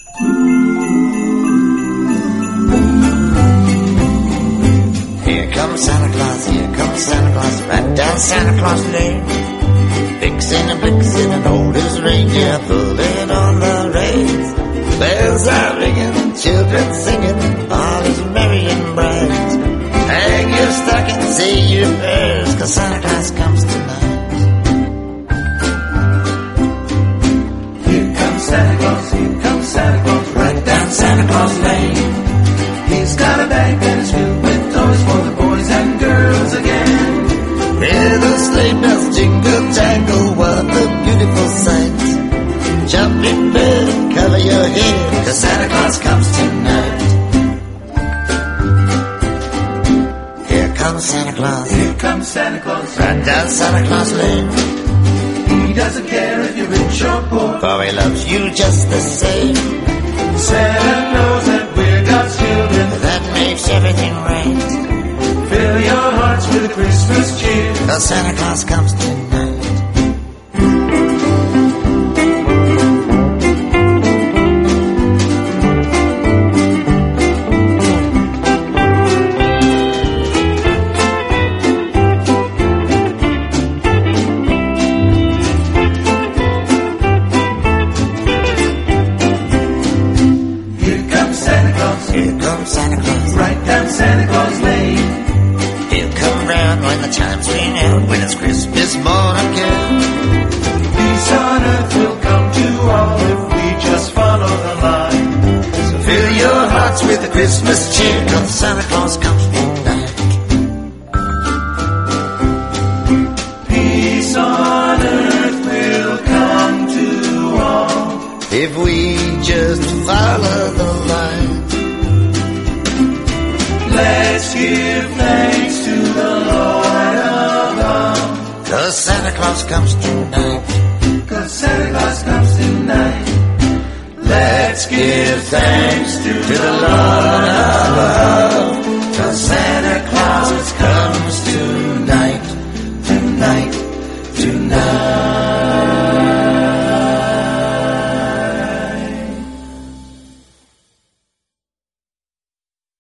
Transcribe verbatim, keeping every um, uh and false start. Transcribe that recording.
Here comes Santa Claus, here comes Santa Claus, right down Santa Claus Lane. Vixen and Blitzen and old as reindeer pulling on the reins. Bells are ringing, children singing, all is merry and bright. Hang your stocking, say your prayers, 'cause Santa Claus comes tonight. Here comes Santa Claus, here comes Santa Claus, right down Santa Claus Lane. He's got a bag that is filled with toys for the boys and girls again. Where the sleigh bells jingle jangle, what a beautiful sight. Jump in bed, cover your head, 'cause Santa Claus comes tonight. Here comes Santa Claus, here comes Santa Claus, right down Santa Claus Lane. He doesn't care if you're rich or poor, for he loves you just the same. Santa knows that we're God's children, that makes everything right. Fill your hearts with a Christmas cheer, 'cause Santa Claus comes tonight. Here comes Santa Claus, right down Santa Claus Lane. He'll come round when the chimes ring out, when it's Christmas morn again. Peace on earth will come to all if we just follow the line. So fill your hearts with the Christmas cheer, 'cause Santa Claus comes tonight. Peace on earth will come to all if we just follow the line. Let's give thanks to the Lord above, 'cause Santa Claus comes tonight. 'Cause Santa Claus comes tonight. Let's give thanks to the Lord above, 'cause Santa Claus comes tonight, tonight, tonight.